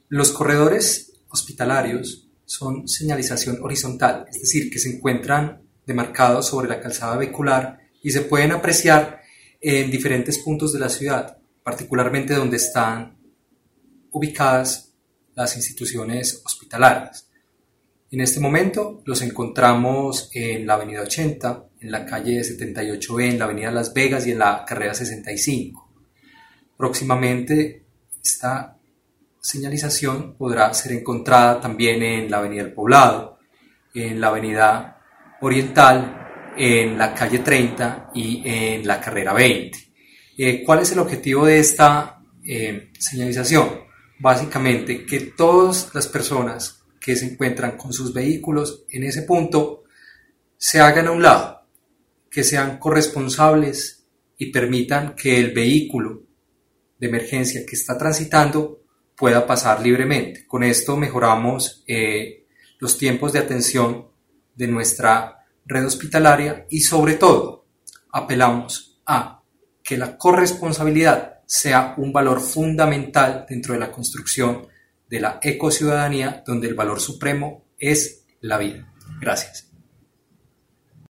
Los corredores hospitalarios son señalización horizontal, es decir, que se encuentran demarcados sobre la calzada vehicular y se pueden apreciar en diferentes puntos de la ciudad, particularmente donde están ubicadas las instituciones hospitalarias. En este momento los encontramos en la avenida 80, en la calle 78B, en la avenida Las Vegas y en la carrera 65. Próximamente esta señalización podrá ser encontrada también en la avenida El Poblado, en la avenida Oriental, en la calle 30 y en la carrera 20. ¿Cuál es el objetivo de esta señalización? Básicamente que todas las personas que se encuentran con sus vehículos en ese punto se hagan a un lado, que sean corresponsables y permitan que el vehículo de emergencia que está transitando pueda pasar libremente. Con esto mejoramos los tiempos de atención de nuestra red hospitalaria y sobre todo apelamos a que la corresponsabilidad sea un valor fundamental dentro de la construcción de la ecociudadanía, donde el valor supremo es la vida. Gracias.